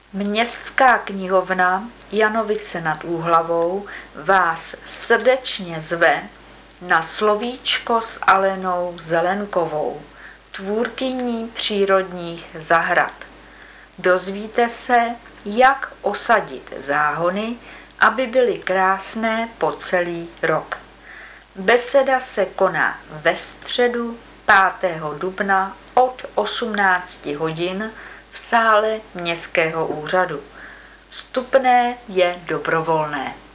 Městská knihovna Janovice nad Úhlavou vás srdečně zve na slovíčko s Alenou Zelenkovou, tvůrkyní přírodních zahrad. Dozvíte se, jak osadit záhony, aby byly krásné po celý rok. Beseda se koná ve středu 5. dubna od 18 hodin v sále Městského úřadu. Vstupné je dobrovolné.